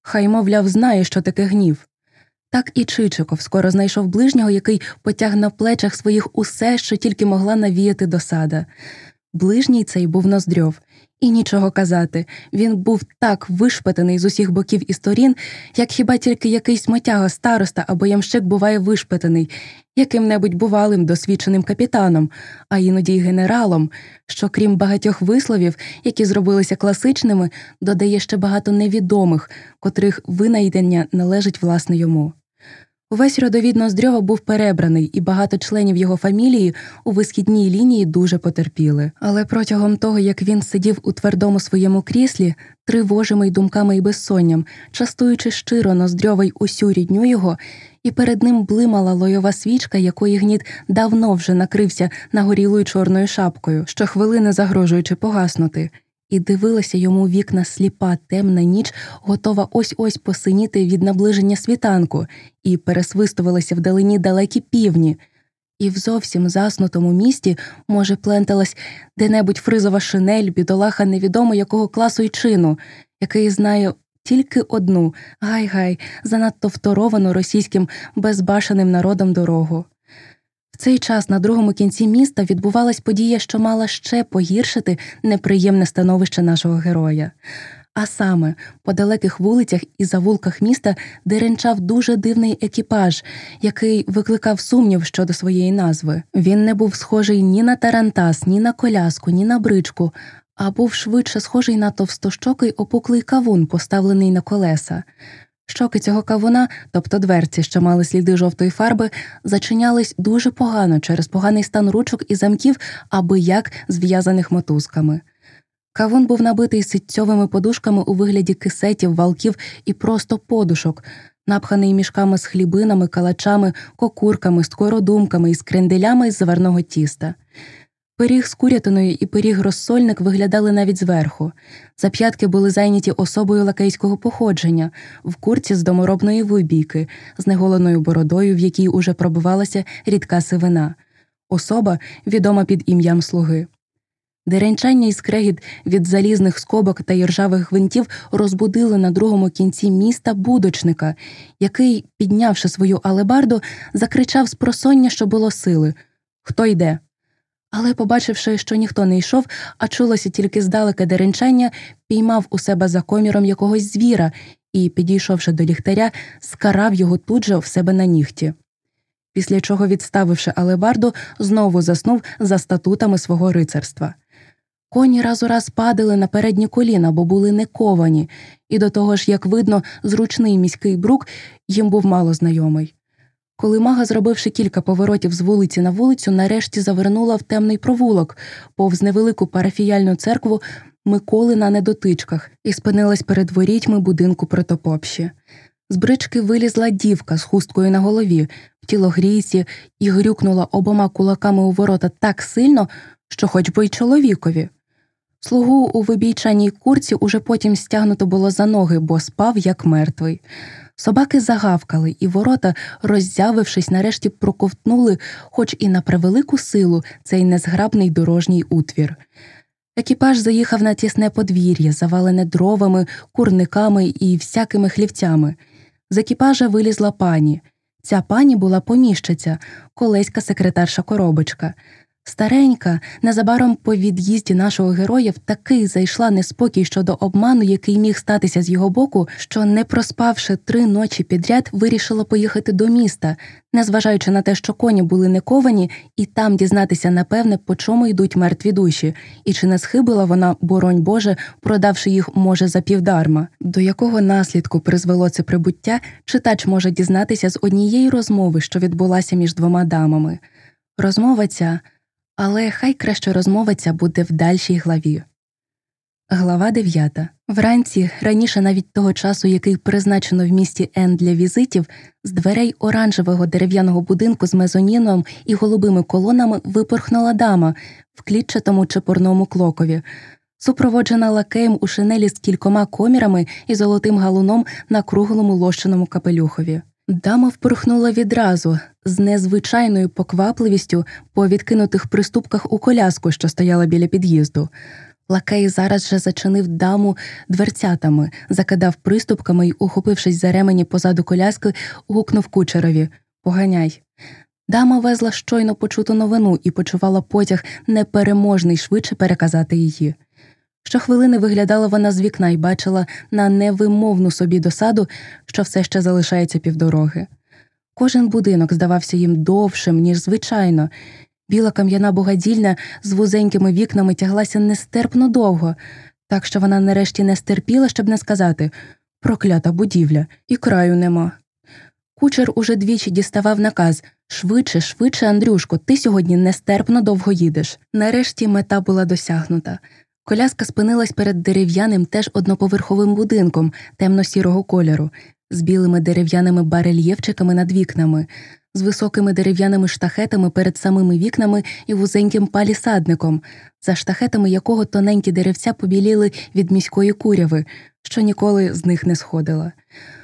Хай, мовляв, знає, що таке гнів. Так і Чичиков скоро знайшов ближнього, який потяг на плечах своїх усе, що тільки могла навіяти досада. Ближній цей був Ноздрьов. І нічого казати, він був так вишпетаний з усіх боків і сторін, як хіба тільки якийсь мотяга староста або ямщик буває вишпетаний, яким-небудь бувалим досвідченим капітаном, а іноді й генералом, що крім багатьох висловів, які зробилися класичними, додає ще багато невідомих, котрих винайдення належить власне йому. Увесь родовід Ноздрьова був перебраний, і багато членів його фамілії у висхідній лінії дуже потерпіли. Але протягом того, як він сидів у твердому своєму кріслі, тривожимий думками і безсонням, частуючи щиро Ноздрьова й усю рідню його, і перед ним блимала лойова свічка, якої гніт давно вже накрився нагорілою чорною шапкою, щохвилини загрожуючи погаснути, і дивилася йому у вікна сліпа темна ніч, готова ось-ось посиніти від наближення світанку, і пересвистувалися вдалині далекі півні. І в зовсім заснутому місті, може, пленталась де-небудь фризова шинель, бідолаха невідомо якого класу й чину, який знає тільки одну, гай-гай, занадто второвану російським безбашеним народом дорогу. В цей час на другому кінці міста відбувалась подія, що мала ще погіршити неприємне становище нашого героя. А саме, по далеких вулицях і завулках міста деренчав дуже дивний екіпаж, який викликав сумнів щодо своєї назви. Він не був схожий ні на тарантас, ні на коляску, ні на бричку, а був швидше схожий на товстощокий опуклий кавун, поставлений на колеса. Щоки цього кавуна, тобто дверці, що мали сліди жовтої фарби, зачинялись дуже погано через поганий стан ручок і замків, аби як зв'язаних мотузками. Кавун був набитий ситцьовими подушками у вигляді кисетів, валків і просто подушок, напханий мішками з хлібинами, калачами, кокурками, скородумками і скренделями із заварного тіста. Пиріг з курятиною і пиріг-розсольник виглядали навіть зверху. Зап'ятки були зайняті особою лакейського походження, в курці з доморобної вибійки, з неголеною бородою, в якій уже пробивалася рідка сивина. Особа, відома під ім'ям слуги. Деренчання і скрегіт від залізних скобок та іржавих гвинтів розбудили на другому кінці міста будочника, який, піднявши свою алебарду, закричав з просоння, що було сили: «Хто йде?». Але, побачивши, що ніхто не йшов, а чулося тільки здалеке деренчання, піймав у себе за коміром якогось звіра і, підійшовши до ліхтаря, скарав його тут же в себе на нігті. Після чого, відставивши алебарду, знову заснув за статутами свого рицарства. Коні раз у раз падали на передні коліна, бо були не ковані, і до того ж, як видно, зручний міський брук їм був мало знайомий. Коли мага, зробивши кілька поворотів з вулиці на вулицю, нарешті завернула в темний провулок, повз невелику парафіяльну церкву Миколи на Недотичках, і спинилась перед ворітьми будинку Протопопщі. З брички вилізла дівка з хусткою на голові, в тілогрійці, і грюкнула обома кулаками у ворота так сильно, що хоч би й чоловікові. Слугу у вибійчаній курці уже потім стягнуто було за ноги, бо спав як мертвий. Собаки загавкали, і ворота, роззявившись, нарешті проковтнули, хоч і на превелику силу, цей незграбний дорожній утвір. Екіпаж заїхав на тісне подвір'я, завалене дровами, курниками і всякими хлівцями. З екіпажа вилізла пані. Ця пані була поміщиця, колеська секретарша Коробочка. Старенька, незабаром по від'їзді нашого героя такий зайшла неспокій щодо обману, який міг статися з його боку, що, не проспавши 3 ночі підряд, вирішила поїхати до міста, незважаючи на те, що коні були не ковані, і там дізнатися, напевне, по чому йдуть мертві душі, і чи не схибила вона, боронь Боже, продавши їх, може, за півдарма. До якого наслідку призвело це прибуття, читач може дізнатися з однієї розмови, що відбулася між 2 дамами. Розмова ця, але хай краще розмова ця буде в дальшій главі. Глава 9. Вранці, раніше навіть того часу, який призначено в місті Н для візитів, з дверей оранжевого дерев'яного будинку з мезоніном і голубими колонами випорхнула дама в клітчатому чепурному клокові, супроводжена лакеєм у шинелі з кількома комірами і золотим галуном на круглому лощиному капелюхові. Дама впорхнула відразу, з незвичайною поквапливістю по відкинутих приступках у коляску, що стояла біля під'їзду. Лакей зараз же зачинив даму дверцятами, закидав приступками й, ухопившись за ремені позаду коляски, гукнув кучерові: «Поганяй». Дама везла щойно почуту новину і почувала потяг непереможний швидше переказати її. Щохвилини виглядала вона з вікна і бачила на невимовну собі досаду, що все ще залишається півдороги. Кожен будинок здавався їм довшим, ніж звичайно. Біла кам'яна богадільня з вузенькими вікнами тяглася нестерпно довго, так що вона нарешті не стерпіла, щоб не сказати: «Проклята будівля, і краю нема». Кучер уже двічі діставав наказ: «Швидше, швидше, Андрюшко, ти сьогодні нестерпно довго їдеш». Нарешті мета була досягнута. Коляска спинилась перед дерев'яним, теж одноповерховим будинком темно-сірого кольору, з білими дерев'яними барельєфчиками над вікнами, з високими дерев'яними штахетами перед самими вікнами і вузеньким палісадником, за штахетами якого тоненькі деревця побіліли від міської куряви, що ніколи з них не сходила.